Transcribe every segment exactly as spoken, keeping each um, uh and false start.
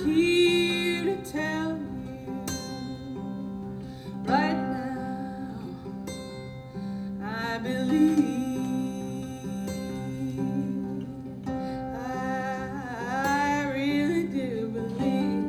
here to tell you right now, I believe, I really do believe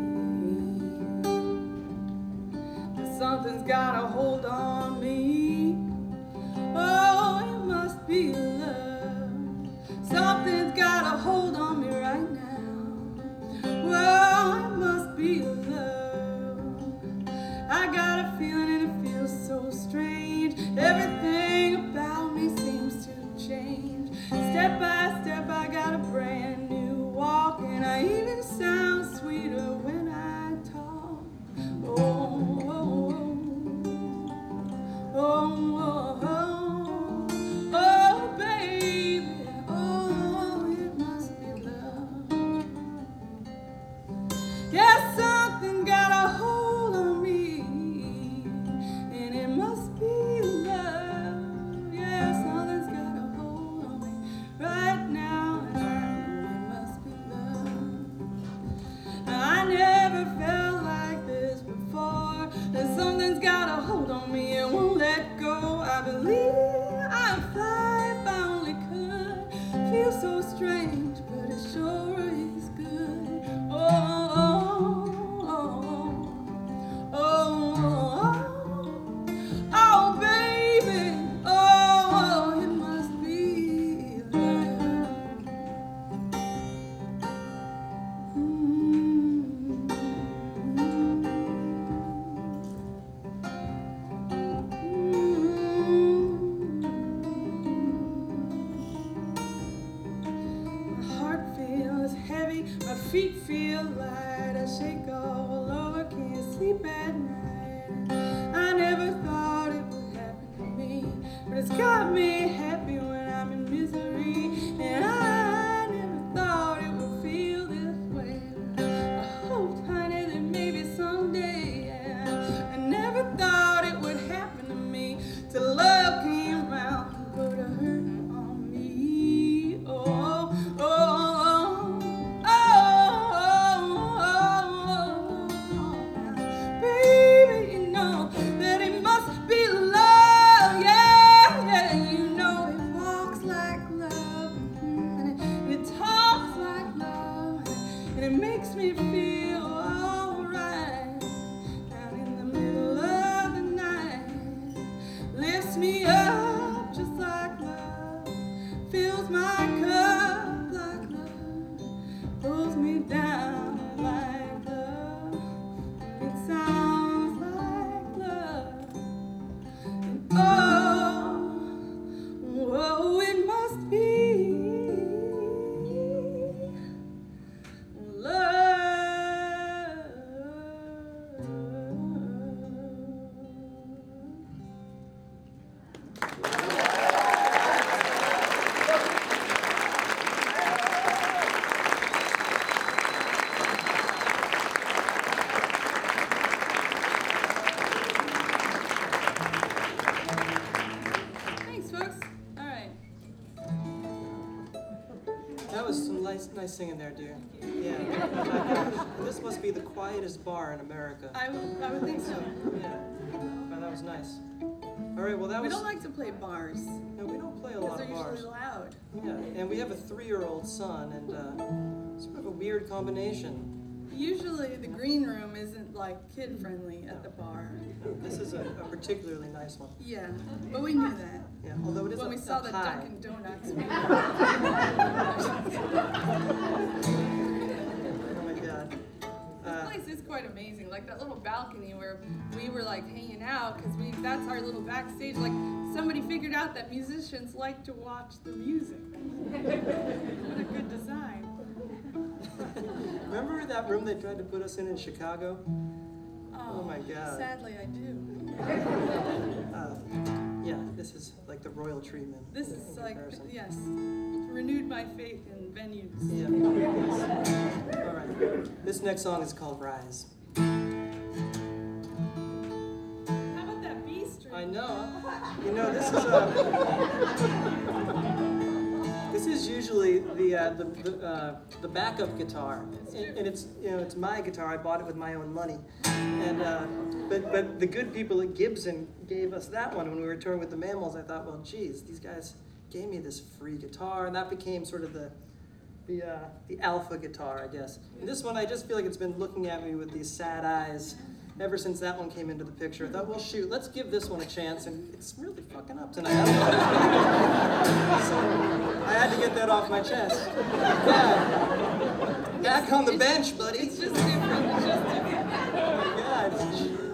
that something's got a hold on me. Oh, it must be love. Something's got a hold on me right now. Well, it must be love. I got a feeling and it feels so strange. Everything about me seems to change. Step by step I got a brand new walk, and I even sound sweeter when I talk. Oh, oh, oh, oh, oh, oh, oh, baby, oh, it must be love. Yes, something got a hold on me, and it must be love. Yeah, something's got a hold on me right now, and I know it must be love. Now, I never felt like this before. That something's got a hold on me and won't let go. I believe I'd fly if I only could. Feels so strange, but it sure is good. Oh, oh, oh, oh, oh, oh, oh, baby, oh, it must be love. Mm-hmm. My heart feels heavy, my feet feel light. I shake all over, can't sleep at night. I never thought it would happen to me, but it's got me happy when I'm in misery. And I never thought it would feel this way. I hoped, honey, that maybe someday, yeah. I never thought it would happen to me till love came around and put a hurt on me. Oh, oh, oh, oh, oh, oh. Baby, you know that it must be love. Yeah, yeah, you know it walks like love, and it, and it talks like love, and it makes me feel alright. Down in the middle of the night, lifts me up just like love, fills my cup like love, pulls me down like love. It sounds like love. And oh, oh, it must be love. Thanks, folks. All right. That was some nice, nice singing there, dear. Yeah. My gosh. This must be the quietest bar in America. I would, I would think so. Yeah. Wow, that was nice. All right, well, that We was... don't like to play bars No, we don't play a because lot they're of bars. usually loud. Yeah, and we have a three-year-old son, and uh, sort of a weird combination. Usually the green room isn't like kid friendly at the bar. This is a, a particularly nice one. Yeah, but we knew that Yeah, although it is when up, we saw up the high. Dunkin' Donuts. Oh my God. This Uh, place is quite amazing. Like that little balcony where we were like hanging out because we that's our little backstage. Like somebody figured out that musicians like to watch the music. What a good design. Remember that room they tried to put us in in Chicago? Oh, Oh my God. Sadly, I do. Uh, yeah, this is like the royal treatment. This in- is in like, comparison. yes, renewed my faith in venues. Yeah. Yes. All right. This next song is called Rise. How about that B string? I know. You know, this is a. This this is usually the uh, the the, uh, the backup guitar, and, and it's you know it's my guitar. I bought it with my own money, and uh, but but the good people at Gibson gave us that one when we were touring with the Mammals. I thought, well, geez, these guys gave me this free guitar, and that became sort of the the uh, the alpha guitar, I guess. And this one, I just feel like it's been looking at me with these sad eyes ever since that one came into the picture. I thought, well, shoot, let's give this one a chance, and it's really fucking up tonight. So I had to get that off my chest. Yeah. Back on the bench, buddy.